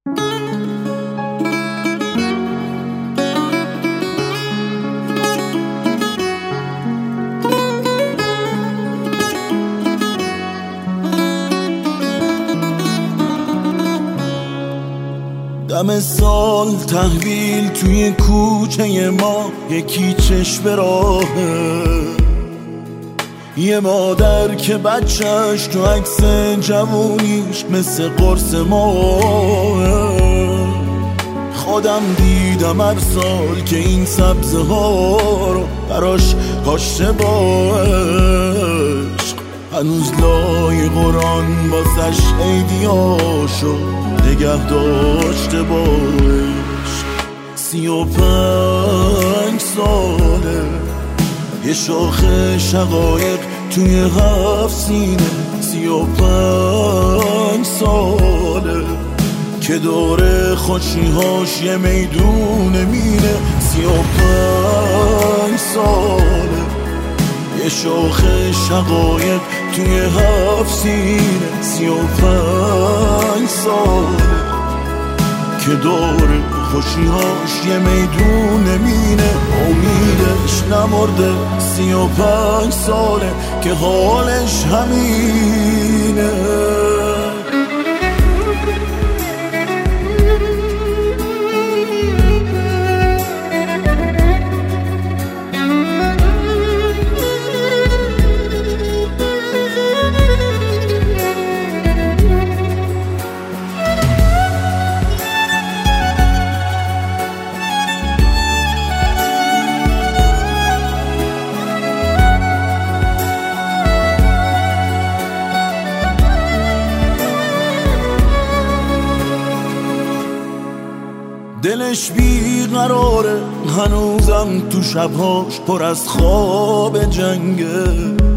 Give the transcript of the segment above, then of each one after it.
دم سال تحویل توی کوچه ما یکی چشم راهه، یه مادر که بچهش تو عکس جوونیش مثل قرص ماه. خودم دیدم هر سال که این سبزه ها رو براش کاشته با عشق، هنوز لای قرآن بازش عیدیاشو نگه داشته با عشق. 35 ساله یه شاخه شقایق توی 7 سینه، 35 ساله که داره خوشیهاش یه میدون مینه. 35 ساله یه شاخه شقایق توی 7 سینه، 35 ساله که داره خوشیهاش یه میدون مینه. امیدش نمرده، 35 ساله که حالش همینه. دلش بیقراره هنوزم تو شبهاش پر از خواب جنگه.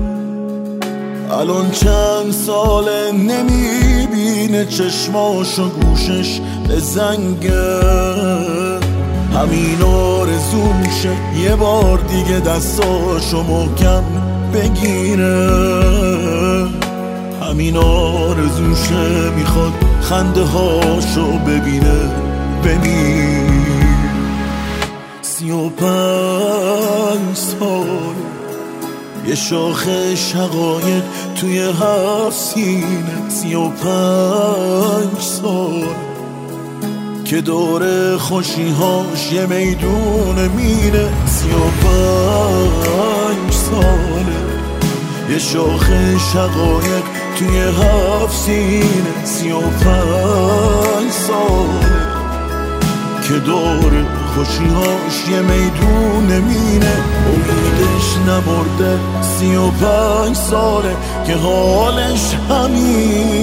الان چند ساله نمیبینه چشماش و گوشش به زنگه. همین آرزوشه یه بار دیگه دستاشو محکم بگیره، همین آرزوشه میخواد خنده هاشو ببینه ببین. 35 سال یه شاخه شقایق توی 7 سینه، 35 سال که داره خوشیهاش یه میدون مینه. 35 ساله یه شاخه شقایق توی 7 سینه، 35 ساله که داره خوشیهاش یه میدون مینه. امیدش نمرده، 35 ساله که حالش همین.